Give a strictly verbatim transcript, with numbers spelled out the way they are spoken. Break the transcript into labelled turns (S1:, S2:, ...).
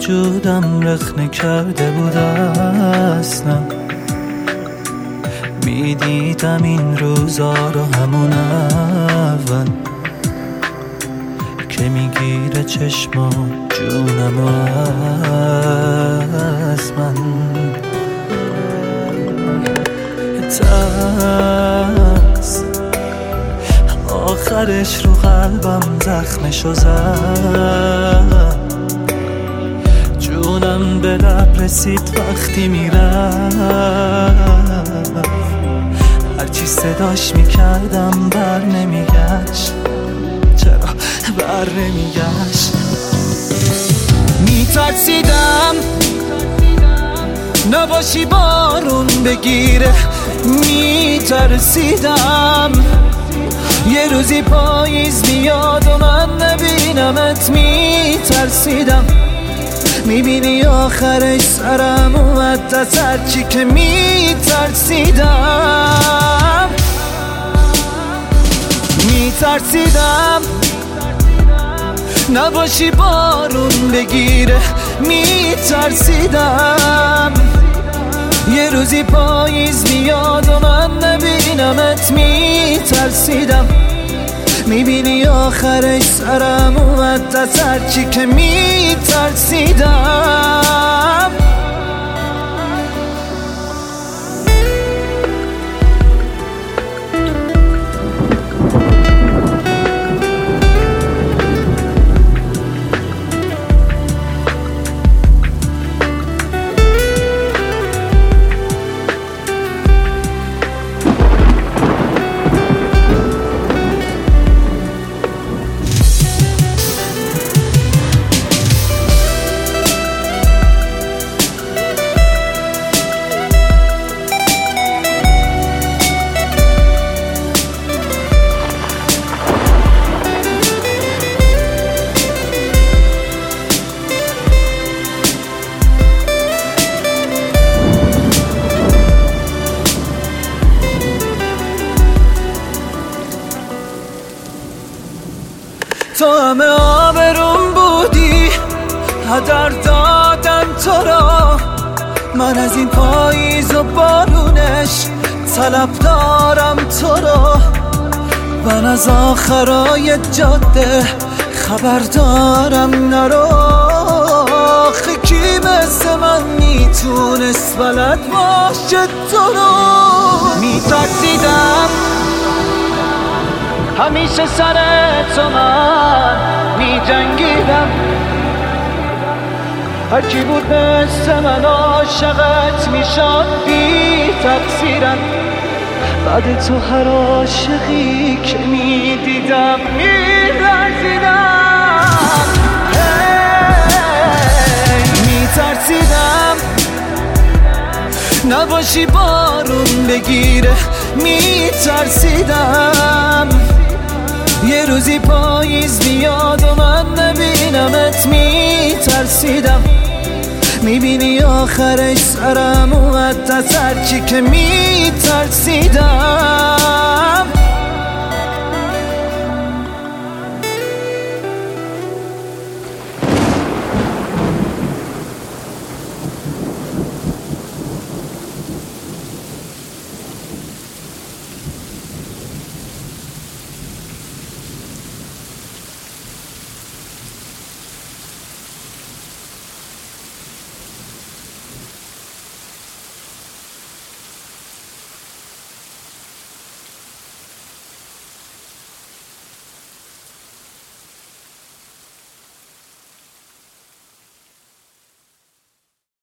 S1: وجودم رخنه کرده بود اصلا. میدیدم این روزا رو همون اول که میگیره چشما جونم از من. ترس آخرش رو قلبم زخمشو زد. جونم به لب رسید وقتی میرفت. هرچی صداش میکردم بر نمیگشت. چرا بر نمیگشت؟ میترسیدم نباشی بارون بگیره. میترسیدم یه روزی پاییز بیاد و من نبینمت. میترسیدم میبینی آخرش سرم اومد از هرچی که میترسیدم. میترسیدم نباشی بارون بگیره. میترسیدم یه روزی پاییز میاد و من نبینمت. میترسیدم میبینی آخرش سرم اومد از هرچی که میترسیدم. تو همه آبروم بودی، هدر دادم تو را. من از این پاییز و بارونش طلب دارم تو را. من از آخرای جاده خبر دارم نرو. آخه کی مثل من میتونست بلد باشه تو رو. میترسیدم همیشه سر تو من می جنگیدم. هرکی بود مثل من عاشقت می شد بی تقصیرم. بعد تو هر عاشقی که می دیدم می لرزیدم. می ترسیدم نباشی بارون بگیره. می ترسیدم یه روزی پاییز بیاد و من نبینمت. میترسیدم میبینی آخرش سرم اومد از هرچی که میترسیدم.